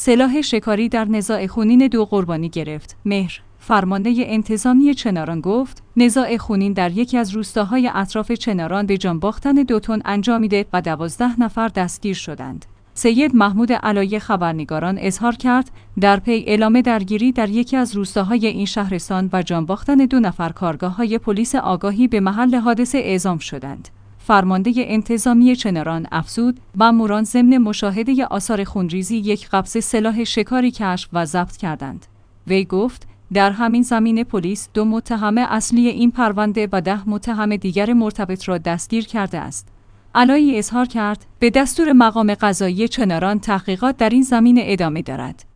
سلاح شکاری در نزاع خونین دو قربانی گرفت. مهر، فرمانده انتظامی چناران گفت نزاع خونین در یکی از روستاهای اطراف چناران به جان باختن 2 تن انجامیده و 12 نفر دستگیر شدند. سید محمود علایی خبرنگاران اظهار کرد در پی اعلام درگیری در یکی از روستاهای این شهرستان و جان باختن 2 نفر کارگاه‌های پلیس آگاهی به محل حادثه اعزام شدند. فرمانده انتظامی چناران افزود ماموران ضمن مشاهده آثار خونریزی یک قبض سلاح شکاری کشف و ضبط کردند. وی گفت در همین زمینه پلیس 2 متهم اصلی این پرونده و 10 متهم دیگر مرتبط را دستگیر کرده است. علایی اظهار کرد به دستور مقام قضایی چناران تحقیقات در این زمینه ادامه دارد.